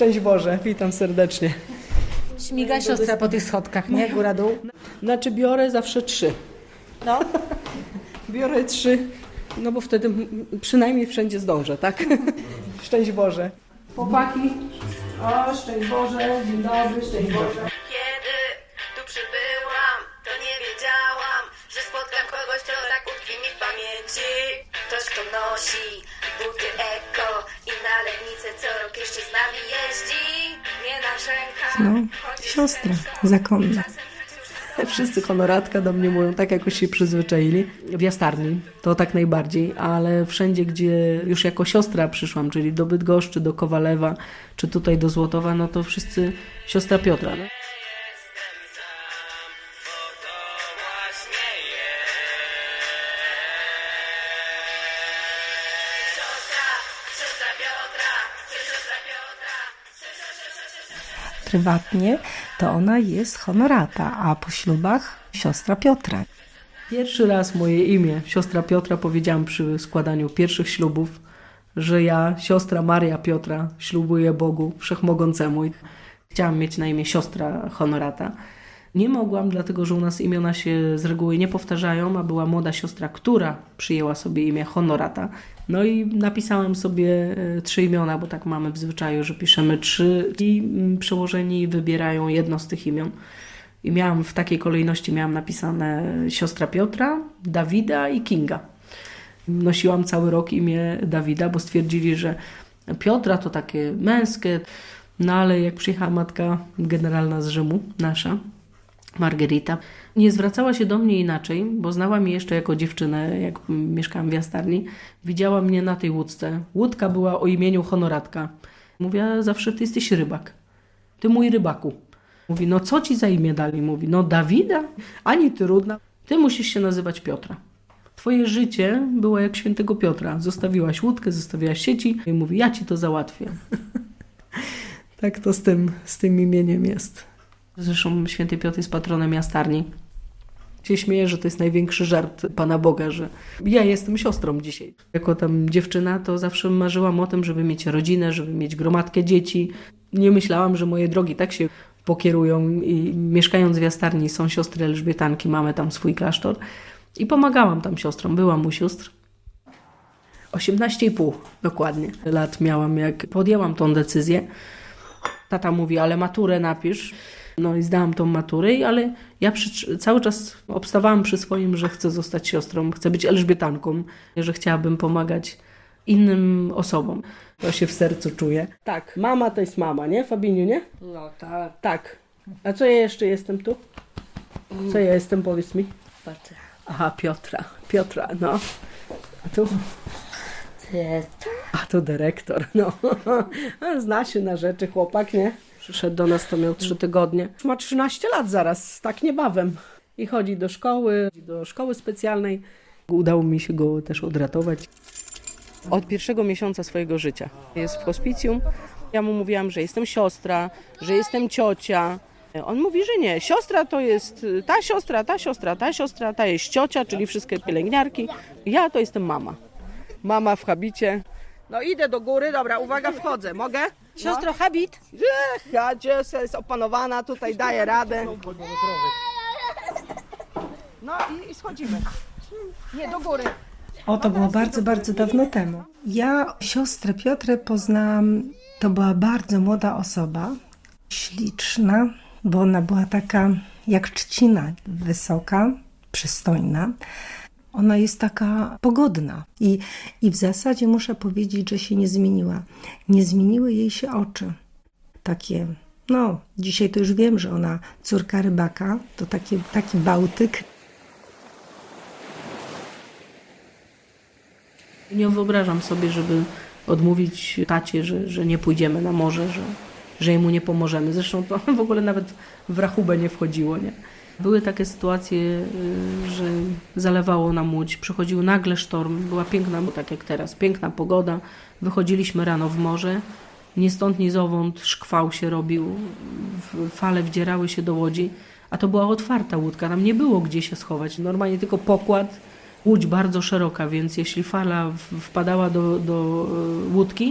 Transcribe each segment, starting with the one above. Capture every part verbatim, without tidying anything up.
Szczęść Boże, witam serdecznie. Śmiga siostra po tych schodkach, nie? Góra, dół. Znaczy biorę zawsze trzy. No. Biorę trzy, no bo wtedy przynajmniej wszędzie zdążę, tak? Szczęść Boże. Chłopaki, o, szczęść Boże, dzień dobry, szczęść Boże. Kiedy tu przybyłam, to nie wiedziałam, że spotkam kogoś, kto tak utkwi mi w pamięci. Ktoś, kto nosi buty eko i na Legnicę co rok jeszcze z nami jeździ. Nie narzeka. No, siostra zakonna. Wszyscy honoratka do mnie mówią, tak jakoś się przyzwyczaili. W Jastarni to tak najbardziej, ale wszędzie, gdzie już jako siostra przyszłam, czyli do Bydgoszczy, do Kowalewa, czy tutaj do Złotowa, no to wszyscy siostra Piotra. No. Prywatnie to ona jest honorata, a po ślubach siostra Piotra. Pierwszy raz moje imię, siostra Piotra, powiedziałam przy składaniu pierwszych ślubów, że ja, siostra Maria Piotra, ślubuję Bogu Wszechmogącemu. Chciałam mieć na imię siostra honorata. Nie mogłam, dlatego że u nas imiona się z reguły nie powtarzają, a była młoda siostra, która przyjęła sobie imię honorata. No i napisałam sobie trzy imiona, bo tak mamy w zwyczaju, że piszemy trzy i przełożeni wybierają jedno z tych imion. I miałam w takiej kolejności miałam napisane siostra Piotra, Dawida i Kinga. Nosiłam cały rok imię Dawida, bo stwierdzili, że Piotra to takie męskie. No ale jak przyjechała matka generalna z Rzymu, nasza, Margarita, nie zwracała się do mnie inaczej, bo znała mnie jeszcze jako dziewczynę, jak mieszkałam w Jastarni. Widziała mnie na tej łódce. Łódka była o imieniu honoratka. Mówiła zawsze, ty jesteś rybak. Ty mój rybaku. Mówi, no co ci za imię dali? Mówi, no Dawida, ani trudna. Ty musisz się nazywać Piotra. Twoje życie było jak świętego Piotra. Zostawiłaś łódkę, zostawiłaś sieci i mówi, ja ci to załatwię. Tak to z tym, z tym imieniem jest. Zresztą święty Piotr jest patronem Jastarni. Się śmieję, że to jest największy żart Pana Boga, że ja jestem siostrą dzisiaj. Jako tam dziewczyna to zawsze marzyłam o tym, żeby mieć rodzinę, żeby mieć gromadkę dzieci. Nie myślałam, że moje drogi tak się pokierują i mieszkając w Jastarni są siostry Elżbietanki, mamy tam swój klasztor i pomagałam tam siostrom, byłam u sióstr. osiemnaście i pół dokładnie lat miałam, jak podjęłam tą decyzję. Tata mówi, ale maturę napisz. No i zdałam tą maturę, ale ja przy, cały czas obstawałam przy swoim, że chcę zostać siostrą, chcę być Elżbietanką, że chciałabym pomagać innym osobom. To się w sercu czuje. Tak, mama to jest mama, nie Fabiniu, nie? No tak. Tak. A co ja jeszcze jestem tu? Co ja jestem, powiedz mi? Piotra. Aha, Piotra. Piotra, no. A tu? A to dyrektor, no. Zna się na rzeczy chłopak, nie? Przyszedł do nas, to miał trzy tygodnie. Ma trzynaście lat zaraz, tak niebawem. I chodzi do szkoły, do szkoły specjalnej. Udało mi się go też odratować. Od pierwszego miesiąca swojego życia jest w hospicjum. Ja mu mówiłam, że jestem siostra, że jestem ciocia. On mówi, że nie. Siostra to jest ta siostra, ta siostra, ta siostra, ta jest ciocia, czyli wszystkie pielęgniarki. Ja to jestem mama. Mama w habicie. No idę do góry, dobra, uwaga, wchodzę. Mogę? Siostro, habit? Ech, Jadzie jest opanowana, tutaj daje radę. No i, i schodzimy. Nie, do góry. O, to było bardzo, bardzo dawno temu. Ja siostrę Piotrę poznałam, to była bardzo młoda osoba, śliczna, bo ona była taka jak trzcina, wysoka, przystojna. Ona jest taka pogodna i, i w zasadzie muszę powiedzieć, że się nie zmieniła. Nie zmieniły jej się oczy. Takie, no dzisiaj to już wiem, że ona córka rybaka, to taki, taki Bałtyk. Nie wyobrażam sobie, żeby odmówić tacie, że, że nie pójdziemy na morze, że, że jemu nie pomożemy. Zresztą to w ogóle nawet w rachubę nie wchodziło, nie? Były takie sytuacje, że zalewało nam łódź, przychodził nagle sztorm, była piękna, bo tak jak teraz, piękna pogoda. Wychodziliśmy rano w morze, ni stąd, ni zowąd szkwał się robił, fale wdzierały się do łodzi, a to była otwarta łódka, tam nie było gdzie się schować, normalnie tylko pokład, łódź bardzo szeroka, więc jeśli fala wpadała do, do łódki,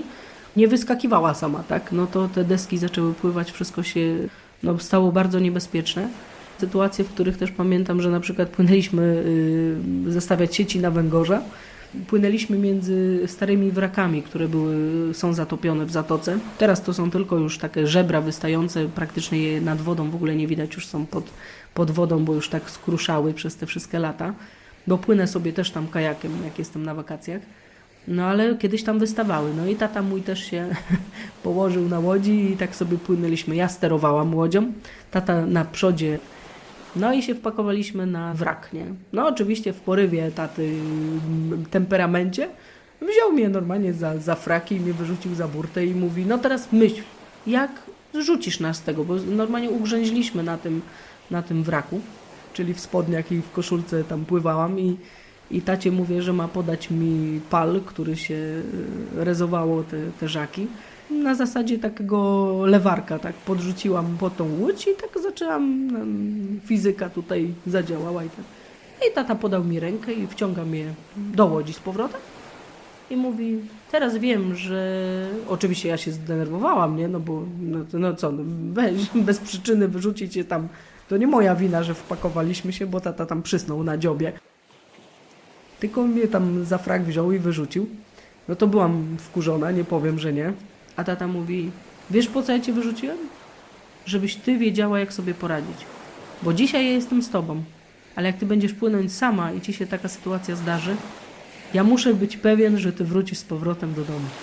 nie wyskakiwała sama, tak? No to te deski zaczęły pływać, wszystko się no, stało bardzo niebezpieczne. Sytuacje, w których też pamiętam, że na przykład płynęliśmy y, zestawiać sieci na węgorza. Płynęliśmy między starymi wrakami, które były, są zatopione w zatoce. Teraz to są tylko już takie żebra wystające, praktycznie je nad wodą w ogóle nie widać, już są pod, pod wodą, bo już tak skruszały przez te wszystkie lata. Bo płynę sobie też tam kajakiem, jak jestem na wakacjach. No ale kiedyś tam wystawały. No i tata mój też się położył na łodzi i tak sobie płynęliśmy. Ja sterowałam łodzią, tata na przodzie. No i się wpakowaliśmy na wrak, nie? No oczywiście w porywie taty temperamencie wziął mnie normalnie za, za fraki i mnie wyrzucił za burtę i mówi, no teraz myśl, jak rzucisz nas z tego, bo normalnie ugrzęźliśmy na tym, na tym wraku, czyli w spodniach i w koszulce tam pływałam i, i tacie mówię, że ma podać mi pal, który się rezowało te, te żaki. Na zasadzie takiego lewarka, tak podrzuciłam po tą łódź i tak zaczęłam, fizyka tutaj zadziałała i tak. I tata podał mi rękę i wciąga mnie do łodzi z powrotem i mówi, teraz wiem, że oczywiście ja się zdenerwowałam, nie, no bo no, no co, no, weź, bez przyczyny wyrzucić się tam, to nie moja wina, że wpakowaliśmy się, bo tata tam przysnął na dziobie. Tylko mnie tam za frak wziął i wyrzucił. No to byłam wkurzona, nie powiem, że nie. A tata mówi, wiesz po co ja cię wyrzuciłem? Żebyś ty wiedziała, jak sobie poradzić. Bo dzisiaj ja jestem z tobą, ale jak ty będziesz płynąć sama i ci się taka sytuacja zdarzy, ja muszę być pewien, że ty wrócisz z powrotem do domu.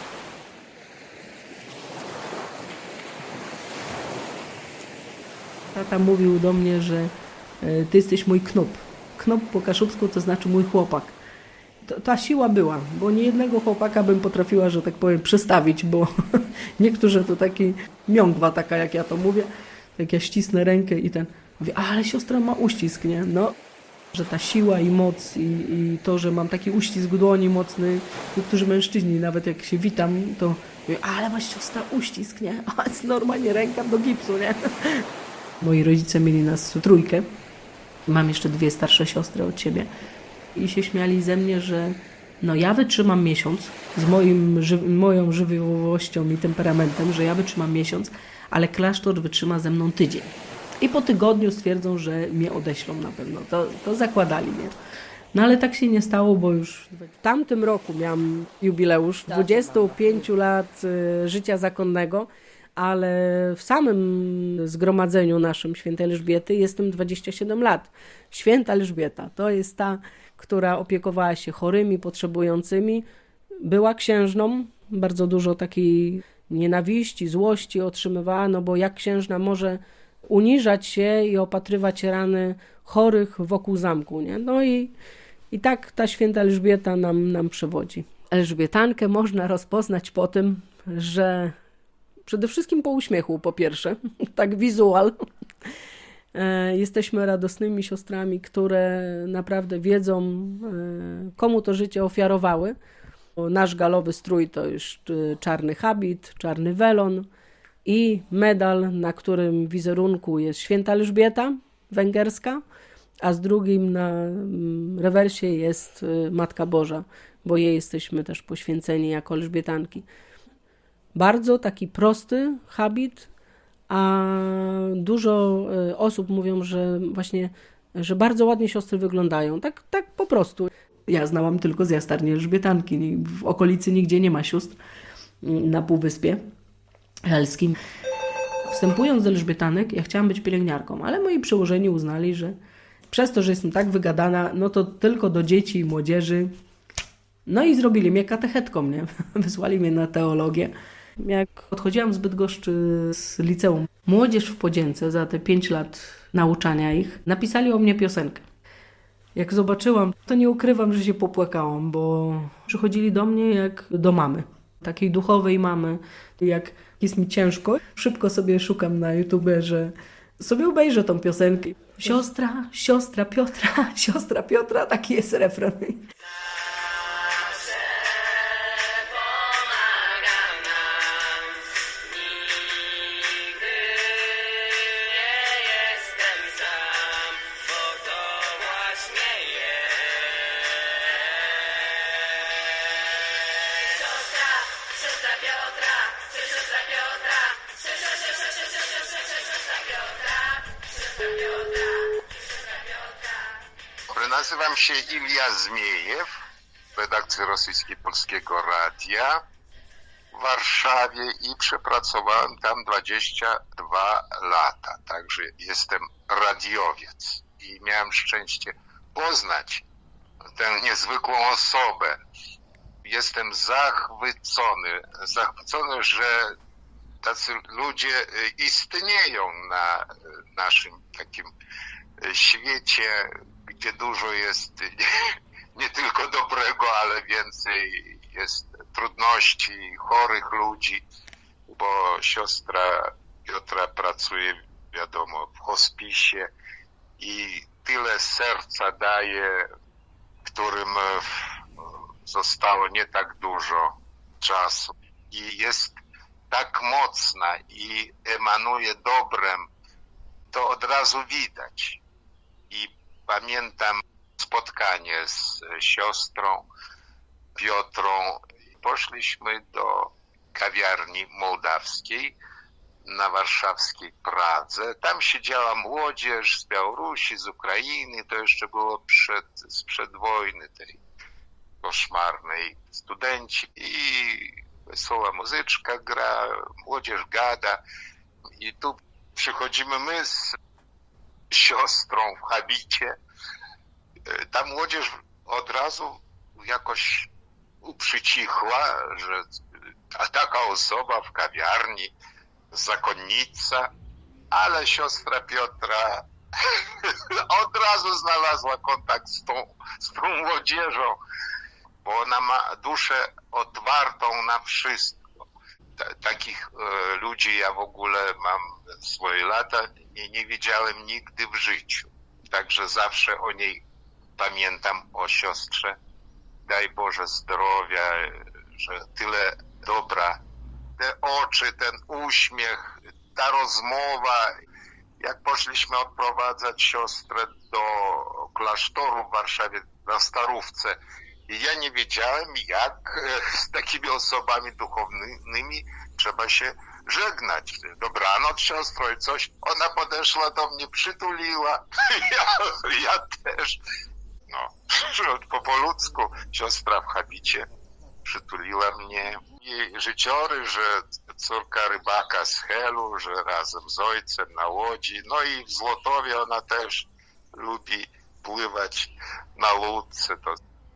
Tata mówił do mnie, że y, ty jesteś mój knop. Knop po kaszubsku to znaczy mój chłopak. Ta siła była, bo nie jednego chłopaka bym potrafiła, że tak powiem, przestawić, bo niektórzy to taki miągwa taka, jak ja to mówię, jak ja ścisnę rękę i ten, mówię, ale siostra ma uścisk, nie? No, że ta siła i moc i, i to, że mam taki uścisk dłoni mocny, niektórzy mężczyźni, nawet jak się witam, to mówię, ale masz siostra uścisk, nie? A jest normalnie ręka do gipsu, nie? Moi rodzice mieli nas trójkę, mam jeszcze dwie starsze siostry od siebie. I się śmiali ze mnie, że no ja wytrzymam miesiąc z moim, ży moją żywiołowością i temperamentem, że ja wytrzymam miesiąc, ale klasztor wytrzyma ze mną tydzień. I po tygodniu stwierdzą, że mnie odeślą na pewno. To, to zakładali mnie. No ale tak się nie stało, bo już w tamtym roku miałam jubileusz dwudziestu pięciu lat y, życia zakonnego, ale w samym zgromadzeniu naszym Świętej Elżbiety jestem dwadzieścia siedem lat. Święta Elżbieta to jest ta, która opiekowała się chorymi, potrzebującymi. Była księżną, bardzo dużo takiej nienawiści, złości otrzymywała, no bo jak księżna może uniżać się i opatrywać rany chorych wokół zamku, nie? No i, i tak ta święta Elżbieta nam, nam przewodzi. Elżbietankę można rozpoznać po tym, że przede wszystkim po uśmiechu, po pierwsze, tak wizual. Jesteśmy radosnymi siostrami, które naprawdę wiedzą, komu to życie ofiarowały. Nasz galowy strój to już czarny habit, czarny welon i medal, na którym wizerunku jest święta Elżbieta węgierska, a z drugim na rewersie jest Matka Boża, bo jej jesteśmy też poświęceni jako Elżbietanki. Bardzo taki prosty habit, a dużo osób mówią, że właśnie, że bardzo ładnie siostry wyglądają. Tak, tak po prostu. Ja znałam tylko z jastarni Elżbietanki. W okolicy nigdzie nie ma sióstr na Półwyspie Helskim. Wstępując do Elżbietanek, ja chciałam być pielęgniarką, ale moi przełożeni uznali, że przez to, że jestem tak wygadana, no to tylko do dzieci i młodzieży. No i zrobili mnie katechetką, nie? Wysłali mnie na teologię. Jak odchodziłam z Bydgoszczy z liceum, młodzież w Podzięce za te pięć lat nauczania ich, napisali o mnie piosenkę. Jak zobaczyłam, to nie ukrywam, że się popłakałam, bo przychodzili do mnie jak do mamy, takiej duchowej mamy. Jak jest mi ciężko, szybko sobie szukam na YouTube, że sobie obejrzę tą piosenkę. Siostra, siostra Piotra, siostra Piotra, taki jest refren. Siostra Piotra. Nazywam się Ilja Zmiejew, redakcja rosyjskiej Polskiego Radia w Warszawie i przepracowałem tam dwadzieścia dwa lata. Także jestem radiowiec i miałem szczęście poznać tę niezwykłą osobę. Jestem zachwycony, zachwycony, że tacy ludzie istnieją na naszym takim świecie, gdzie dużo jest nie tylko dobrego, ale więcej jest trudności, chorych ludzi, bo siostra Piotra pracuje, wiadomo, w hospisie i tyle serca daje, którym zostało nie tak dużo czasu i jest tak mocna i emanuje dobrem, to od razu widać. I pamiętam spotkanie z siostrą Piotrą. Poszliśmy do kawiarni mołdawskiej na warszawskiej Pradze. Tam siedziała młodzież z Białorusi, z Ukrainy. To jeszcze było przed, sprzed wojny tej koszmarnej. Studenci i wesoła muzyczka gra, młodzież gada. I tu przychodzimy my z siostrą w habicie. Ta młodzież od razu jakoś uprzycichła, że a taka osoba w kawiarni, zakonnica, ale siostra Piotra od razu znalazła kontakt z tą, z tą młodzieżą, bo ona ma duszę otwartą na wszystko. Ta, takich e, ludzi ja w ogóle mam swoje lata, nie, nie widziałem nigdy w życiu. Także zawsze o niej pamiętam, o siostrze. Daj Boże zdrowia, że tyle dobra. Te oczy, ten uśmiech, ta rozmowa. Jak poszliśmy odprowadzać siostrę do klasztoru w Warszawie, na Starówce, i ja nie wiedziałem, jak z takimi osobami duchownymi trzeba się żegnać. Dobranoc, siostro, i coś. Ona podeszła do mnie, przytuliła. Ja, ja też. No, po, po ludzku siostra w habicie przytuliła mnie. Jej życiorys, że córka rybaka z Helu, że razem z ojcem na łodzi. No i w Złotowie ona też lubi pływać na łódce. To,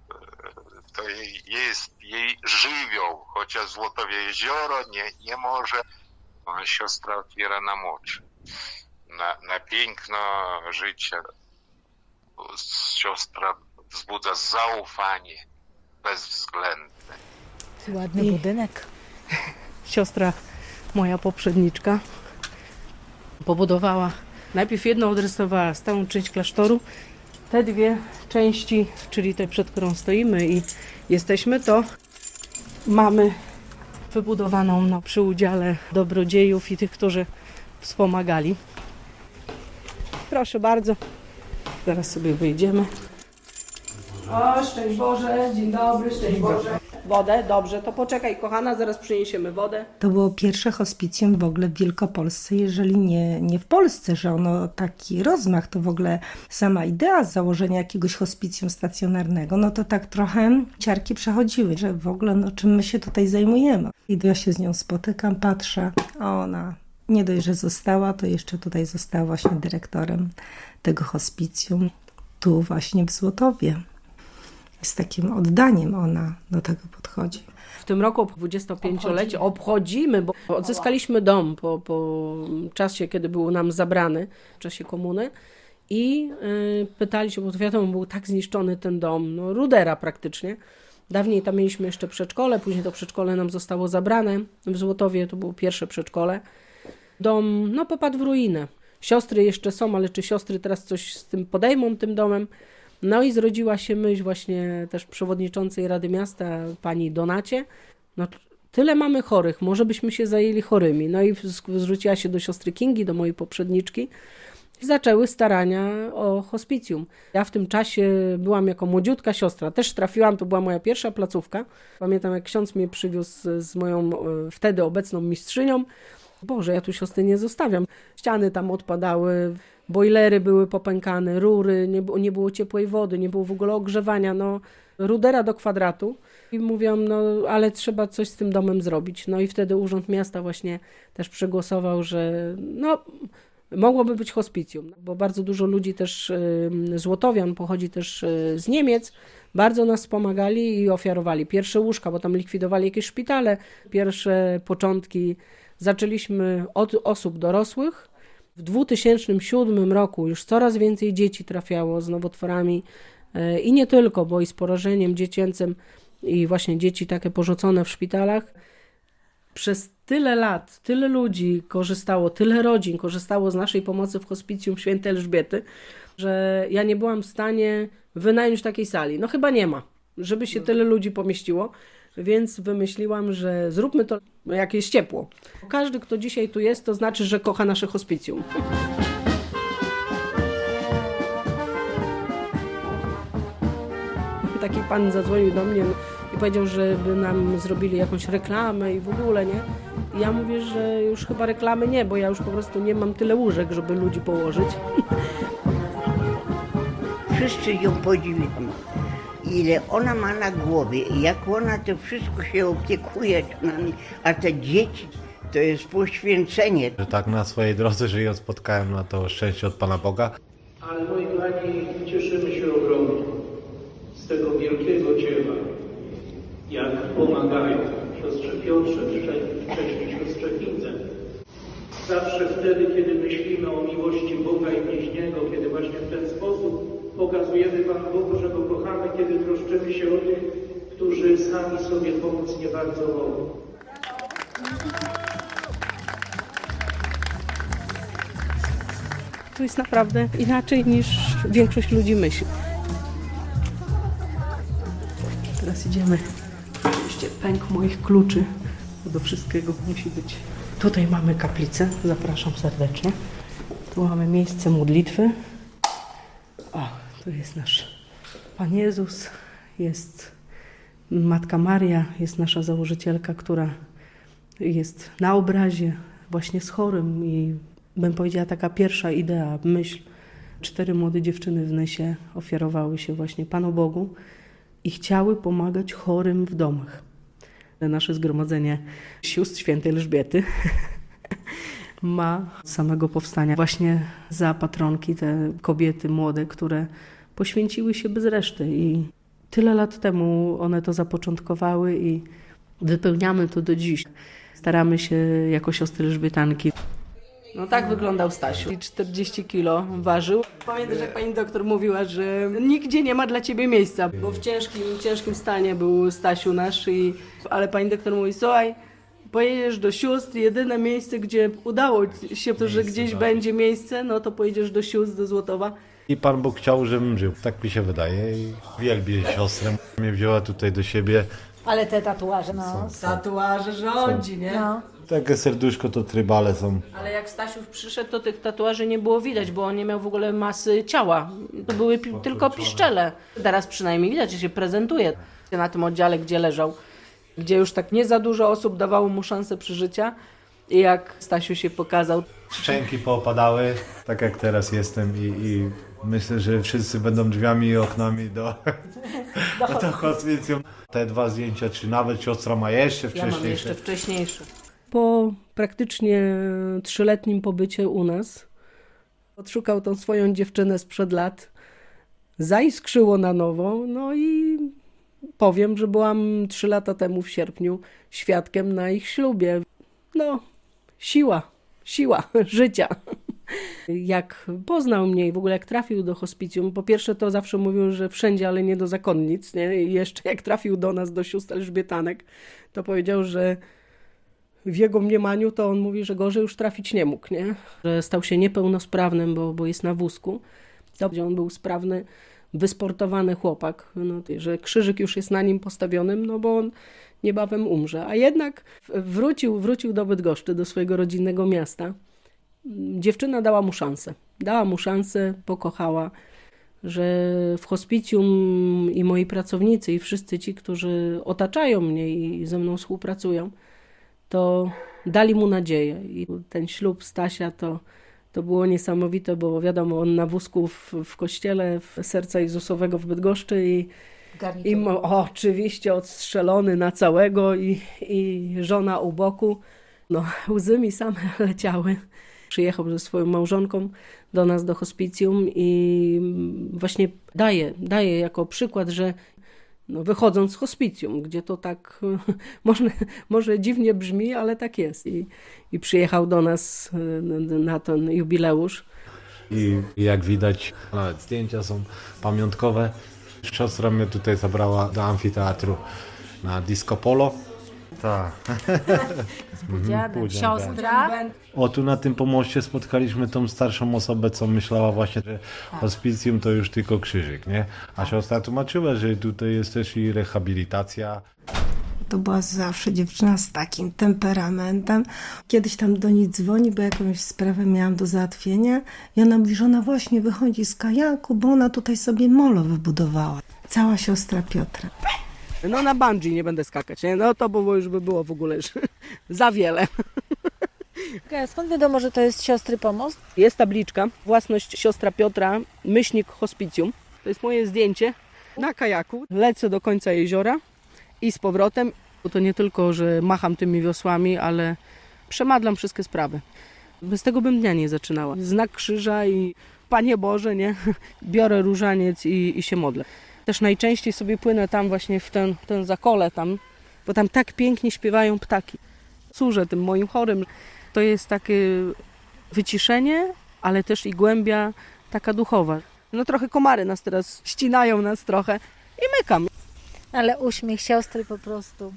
to jej, jest jej żywioł, chociaż Złotowie jezioro nie, nie może. Ona siostra otwiera nam oczy na, na piękno życia. Siostra wzbudza zaufanie bezwzględne. Ładny budynek. Siostra, moja poprzedniczka, pobudowała, najpierw jedną odrysowała stałą część klasztoru, te dwie części, czyli te, przed którą stoimy i jesteśmy, to mamy wybudowaną no, przy udziale dobrodziejów i tych, którzy wspomagali. Proszę bardzo, zaraz sobie wyjdziemy. O, szczęść Boże, dzień dobry, szczęść Boże. Wodę, dobrze, to poczekaj kochana, zaraz przyniesiemy wodę. To było pierwsze hospicjum w ogóle w Wielkopolsce, jeżeli nie, nie w Polsce, że ono taki rozmach, to w ogóle sama idea założenia jakiegoś hospicjum stacjonarnego, no to tak trochę ciarki przechodziły, że w ogóle no czym my się tutaj zajmujemy. I ja się z nią spotykam, patrzę, a ona nie dość, że została, to jeszcze tutaj została właśnie dyrektorem tego hospicjum, tu właśnie w Złotowie. Z takim oddaniem ona do tego podchodzi. W tym roku dwudziestopięciolecie obchodzimy, bo odzyskaliśmy dom po, po czasie, kiedy był nam zabrany, w czasie komuny i y, pytali się, bo to wiadomo, był tak zniszczony ten dom, no rudera praktycznie. Dawniej tam mieliśmy jeszcze przedszkole, później to przedszkole nam zostało zabrane. W Złotowie to było pierwsze przedszkole. Dom, no popadł w ruinę. Siostry jeszcze są, ale czy siostry teraz coś z tym podejmą, tym domem? No i zrodziła się myśl właśnie też przewodniczącej Rady Miasta, pani Donacie. No tyle mamy chorych, może byśmy się zajęli chorymi. No i zwróciła się do siostry Kingi, do mojej poprzedniczki i zaczęły starania o hospicjum. Ja w tym czasie byłam jako młodziutka siostra, też trafiłam, to była moja pierwsza placówka. Pamiętam, jak ksiądz mnie przywiózł z moją wtedy obecną mistrzynią. Boże, ja tu siostry nie zostawiam. Ściany tam odpadały, bojlery były popękane, rury, nie, nie było ciepłej wody, nie było w ogóle ogrzewania, no rudera do kwadratu. I mówią, no ale trzeba coś z tym domem zrobić. No i wtedy Urząd Miasta właśnie też przegłosował, że no mogłoby być hospicjum, bo bardzo dużo ludzi też z Łotowian pochodzi też z Niemiec, bardzo nas pomagali i ofiarowali pierwsze łóżka, bo tam likwidowali jakieś szpitale. Pierwsze początki zaczęliśmy od osób dorosłych. W dwa tysiące siódmym roku już coraz więcej dzieci trafiało z nowotworami i nie tylko, bo i z porażeniem dziecięcym i właśnie dzieci takie porzucone w szpitalach. Przez tyle lat, tyle ludzi korzystało, tyle rodzin korzystało z naszej pomocy w Hospicjum Świętej Elżbiety, że ja nie byłam w stanie wynająć takiej sali. No chyba nie ma, żeby się tyle ludzi pomieściło, więc wymyśliłam, że zróbmy to, jak jest ciepło. Każdy, kto dzisiaj tu jest, to znaczy, że kocha nasze hospicjum. Taki pan zadzwonił do mnie i powiedział, żeby nam zrobili jakąś reklamę i w ogóle, nie? I ja mówię, że już chyba reklamy nie, bo ja już po prostu nie mam tyle łóżek, żeby ludzi położyć. Wszyscy ją podziwiamy, ile ona ma na głowie i jak ona to wszystko się opiekuje nami, a te dzieci to jest poświęcenie. Że tak na swojej drodze, że ją spotkałem na to szczęście od Pana Boga. Ale moi kochani, cieszymy się ogromnie z tego wielkiego dzieła, jak pomagają siostrze Piotrze, wcześniej siostrze Kindze. Zawsze wtedy, kiedy myślimy o miłości Boga i bliźniego, kiedy właśnie w ten sposób pokazujemy Panu Bogu, że Go kochamy, kiedy troszczymy się o tych, którzy sami sobie pomóc nie bardzo mogą. To jest naprawdę inaczej niż większość ludzi myśli. Teraz idziemy. Oczywiście pęk moich kluczy. Do wszystkiego musi być. Tutaj mamy kaplicę. Zapraszam serdecznie. Tu mamy miejsce modlitwy. O, tu jest nasz Pan Jezus. Jest Matka Maria. Jest nasza założycielka, która jest na obrazie właśnie z chorym i bym powiedziała taka pierwsza idea, myśl. Cztery młode dziewczyny w Nysie ofiarowały się właśnie Panu Bogu i chciały pomagać chorym w domach. Nasze zgromadzenie sióstr Świętej Elżbiety ma od samego powstania właśnie za patronki te kobiety młode, które poświęciły się bez reszty i tyle lat temu one to zapoczątkowały i wypełniamy to do dziś. Staramy się jako siostry elżbietanki. No tak wyglądał Stasiu. czterdzieści kilo ważył. Pamiętasz, jak pani doktor mówiła, że nigdzie nie ma dla ciebie miejsca, bo w ciężkim, ciężkim stanie był Stasiu nasz. I, ale pani doktor mówi, słuchaj, pojedziesz do sióstr, jedyne miejsce, gdzie udało się, to, że gdzieś będzie miejsce, no to pojedziesz do sióstr, do Złotowa. I Pan Bóg chciał, żebym żył. Tak mi się wydaje i wielbię siostrę. Mnie wzięła tutaj do siebie. Ale te tatuaże, no. Tatuaże rządzi, nie? No. Takie serduszko to trybale są. Ale jak Stasiów przyszedł, to tych tatuaży nie było widać, bo on nie miał w ogóle masy ciała. To były pi- tylko piszczele. Teraz przynajmniej widać, że się prezentuje na tym oddziale, gdzie leżał. Gdzie już tak nie za dużo osób dawało mu szansę przeżycia. I jak Stasiu się pokazał. Szczęki poopadały, tak jak teraz jestem i, i myślę, że wszyscy będą drzwiami i oknami do, do, do hospicjum. Te dwa zdjęcia, czy nawet siostra ma jeszcze wcześniejsze. Ja mam jeszcze wcześniejsze. Po praktycznie trzyletnim pobycie u nas odszukał tą swoją dziewczynę sprzed lat. Zaiskrzyło na nowo, no i powiem, że byłam trzy lata temu w sierpniu świadkiem na ich ślubie. No, siła, siła życia. Jak poznał mnie i w ogóle jak trafił do hospicjum, po pierwsze to zawsze mówił, że wszędzie, ale nie do zakonnic, nie? I jeszcze jak trafił do nas, do sióstr elżbietanek, to powiedział, że w jego mniemaniu to on mówi, że gorzej już trafić nie mógł, nie? Że stał się niepełnosprawnym, bo, bo jest na wózku. To on był sprawny, wysportowany chłopak, no, że krzyżyk już jest na nim postawionym, no bo on niebawem umrze. A jednak wrócił, wrócił do Bydgoszczy, do swojego rodzinnego miasta. Dziewczyna dała mu szansę. Dała mu szansę, pokochała, że w hospicjum i moi pracownicy i wszyscy ci, którzy otaczają mnie i ze mną współpracują, to dali mu nadzieję. I ten ślub Stasia to To było niesamowite, bo wiadomo, on na wózku w, w kościele w Serca Jezusowego w Bydgoszczy i, i mo, o, oczywiście odstrzelony na całego i, i żona u boku. No, łzy mi same leciały. Przyjechał ze swoją małżonką do nas do hospicjum i właśnie daje, daje jako przykład, że no, wychodząc z hospicjum, gdzie to tak może, może dziwnie brzmi, ale tak jest. I, i przyjechał do nas na ten jubileusz. I jak widać, nawet zdjęcia są pamiątkowe. Siostra mnie tutaj zabrała do amfiteatru na disco polo. Tak. Pudzianem. Siostra. O, tu na tym pomoście spotkaliśmy tą starszą osobę, co myślała właśnie, że hospicjum to już tylko krzyżyk, nie? A siostra tłumaczyła, że tutaj jest też i rehabilitacja. To była zawsze dziewczyna z takim temperamentem. Kiedyś tam do niej dzwoni, bo jakąś sprawę miałam do załatwienia i ona mówi, że ona właśnie wychodzi z kajaku, bo ona tutaj sobie molo wybudowała. Cała siostra Piotra. No na bungee nie będę skakać, nie? No to bo już by było w ogóle już za wiele. Okay, skąd wiadomo, że to jest Siostry Pomost? Jest tabliczka, własność siostra Piotra, myślnik hospicjum. To jest moje zdjęcie na kajaku. Lecę do końca jeziora i z powrotem. To nie tylko, że macham tymi wiosłami, ale przemadlam wszystkie sprawy. Bez tego bym dnia nie zaczynała. Znak krzyża i Panie Boże, nie? Biorę różaniec i, i się modlę. Też najczęściej sobie płynę tam właśnie w ten, ten zakole tam, bo tam tak pięknie śpiewają ptaki. Służę tym moim chorym. To jest takie wyciszenie, ale też i głębia taka duchowa. No trochę komary nas teraz ścinają nas trochę i mykam. Ale uśmiech siostry po prostu.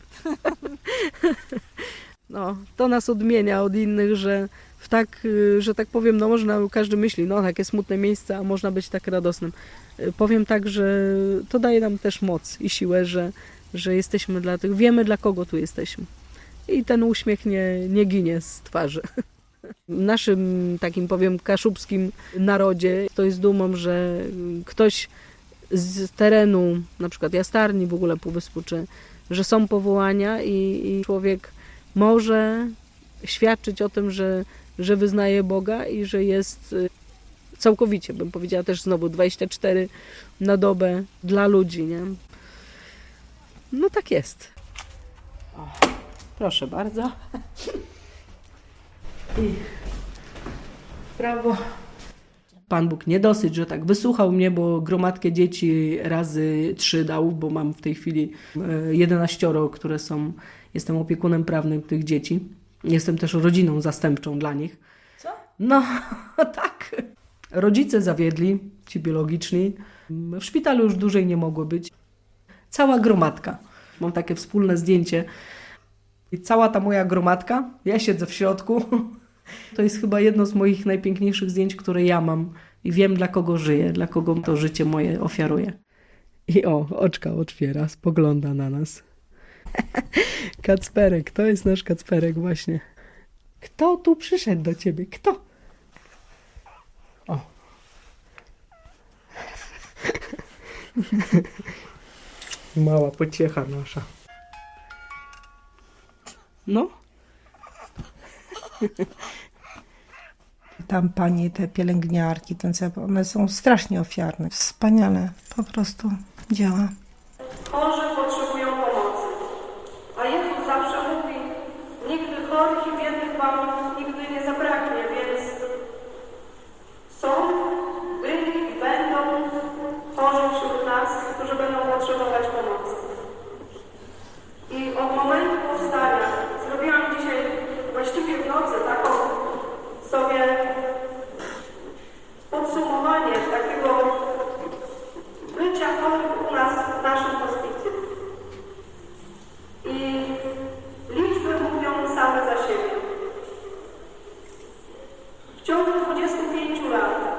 No, to nas odmienia od innych, że w tak, że tak powiem, no można, każdy myśli, no takie smutne miejsce, a można być tak radosnym. Powiem tak, że to daje nam też moc i siłę, że, że jesteśmy dla tych, wiemy dla kogo tu jesteśmy. I ten uśmiech nie, nie ginie z twarzy. W naszym takim, powiem, kaszubskim narodzie to jest dumą, że ktoś z terenu, na przykład Jastarni, w ogóle Półwyspu, czy, że są powołania i, i człowiek może świadczyć o tym, że, że wyznaje Boga i że jest całkowicie, bym powiedziała też znowu, dwadzieścia cztery na dobę dla ludzi, nie? No tak jest. O, proszę bardzo. I prawo. Pan Bóg nie dosyć, że tak wysłuchał mnie, bo gromadkę dzieci razy trzy dał, bo mam w tej chwili jedenaścioro, które są, jestem opiekunem prawnym tych dzieci. Jestem też rodziną zastępczą dla nich. Co? No, tak. Rodzice zawiedli, ci biologiczni. W szpitalu już dłużej nie mogło być. Cała gromadka. Mam takie wspólne zdjęcie. I cała ta moja gromadka, ja siedzę w środku. To jest chyba jedno z moich najpiękniejszych zdjęć, które ja mam. I wiem, dla kogo żyję, dla kogo to życie moje ofiaruję. I o, oczka otwiera, spogląda na nas. Kacperek, to jest nasz Kacperek właśnie. Kto tu przyszedł do ciebie? Kto? O. Mała pociecha nasza. No. Tam panie, te pielęgniarki, ten cep, one są strasznie ofiarne. Wspaniale, po prostu działa. Chorzy potrzebują pomocy, a Jezus zawsze mówi, nigdy chorych i biednych wam nigdy nie zabraknie, więc są, byli i będą chorzy wśród nas, którzy będą potrzebować pomocy. I od momentu powstania zrobiłam dzisiaj właściwie w nocy taką sobie podsumowanie takiego bycia chorych u nas w naszym hospicjum. I liczby mówią same za siebie. W ciągu dwudziestu pięciu lat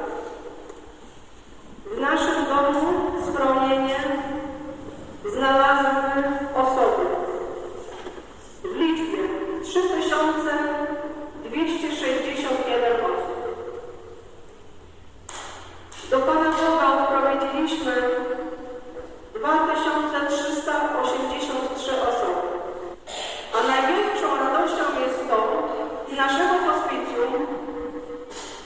w naszym domu schronienie znalazły osoby w liczbie trzy tysiące dwieście sześćdziesiąt jeden osób. Do Pana Boga odprowadziliśmy dwa tysiące trzysta osiemdziesiąt trzy osoby. A największą radością jest to, z naszego hospicjum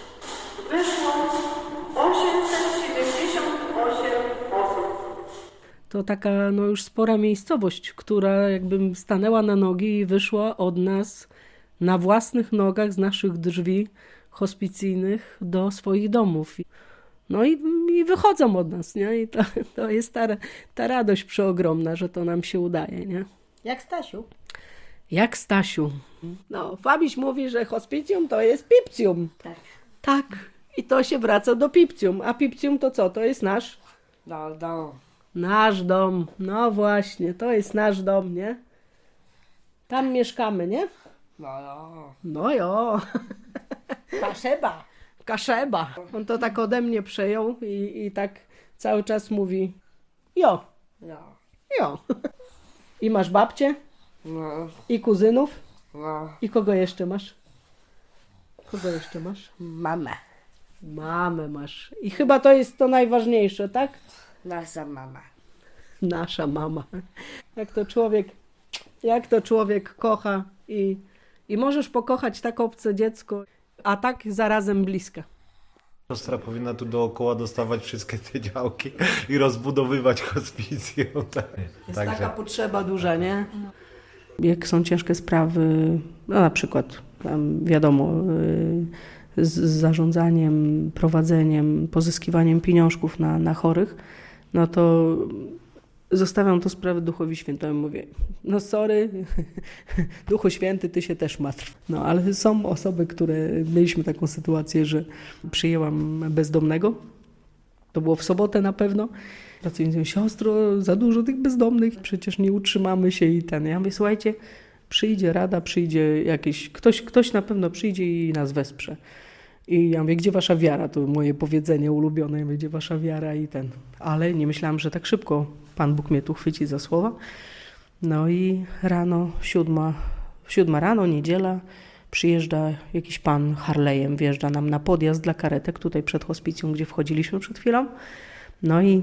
To taka no już spora miejscowość, która jakby stanęła na nogi i wyszła od nas na własnych nogach z naszych drzwi hospicyjnych do swoich domów. No i, i wychodzą od nas, nie? I to, to jest ta, ta radość przeogromna, że to nam się udaje, nie? Jak Stasiu? Jak Stasiu. No, Fabiś mówi, że hospicjum to jest pipcjum. Tak. Tak. I to się wraca do pipcjum. A pipcjum to co? To jest nasz? No, no. Nasz dom. No właśnie, to jest nasz dom, nie? Tam mieszkamy, nie? No, no. No jo. Kaszeba. Kaszeba. On to tak ode mnie przejął i, i tak cały czas mówi jo, No. jo. I masz babcię? No. I kuzynów? No. I kogo jeszcze masz? Kogo jeszcze masz? Mama. Mamę masz. I chyba to jest to najważniejsze, tak? Nasza mama. Nasza mama. Jak to człowiek, jak to człowiek kocha i, i możesz pokochać tak obce dziecko, a tak zarazem bliska. Siostra powinna tu dookoła dostawać wszystkie te działki i rozbudowywać hospicjum. Jest taka potrzeba duża, nie? Jak są ciężkie sprawy, no na przykład tam wiadomo, z, z zarządzaniem, prowadzeniem, pozyskiwaniem pieniążków na, na chorych, no to zostawiam to sprawy Duchowi Świętemu. Mówię, no sorry, Duchu Święty, ty się też martw. No ale są osoby, które, mieliśmy taką sytuację, że przyjęłam bezdomnego. To było w sobotę na pewno. Pracownicy mówią, siostro, za dużo tych bezdomnych, przecież nie utrzymamy się i ten. Ja mówię, słuchajcie, przyjdzie rada, przyjdzie jakiś, ktoś, ktoś na pewno przyjdzie i nas wesprze. I ja mówię, gdzie wasza wiara? To moje powiedzenie ulubione, ja mówię, gdzie wasza wiara i ten. Ale nie myślałam, że tak szybko Pan Bóg mnie tu chwyci za słowa. No i rano, siódma, siódma rano, niedziela, przyjeżdża jakiś pan Harley'em, wjeżdża nam na podjazd dla karetek, tutaj przed hospicjum, gdzie wchodziliśmy przed chwilą. No i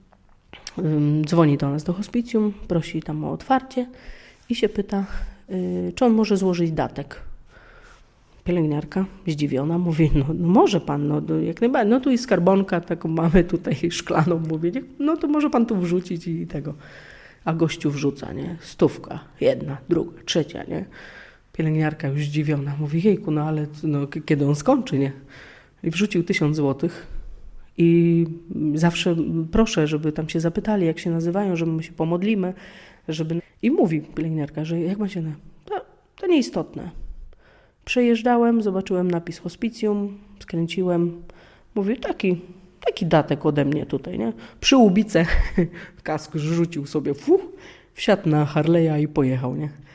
ym, dzwoni do nas do hospicjum, prosi tam o otwarcie i się pyta, y, czy on może złożyć datek. Pielęgniarka zdziwiona mówi, no, no może pan, no jak najbardziej, no tu i skarbonka, taką mamy tutaj szklaną, mówię, no to może pan tu wrzucić i tego. A gościu wrzuca, nie? Stówka, jedna, druga, trzecia, nie? Pielęgniarka już zdziwiona, mówi, jejku, no ale no, kiedy on skończy, nie? I wrzucił tysiąc złotych i zawsze proszę, żeby tam się zapytali, jak się nazywają, że my się pomodlimy, żeby... I mówi pielęgniarka, że jak ma się... To, to nieistotne. Przejeżdżałem, zobaczyłem napis hospicjum, skręciłem, mówię, taki, taki datek ode mnie tutaj, nie? Przy łubicę kask rzucił sobie, fu, wsiadł na Harley'a i pojechał, nie?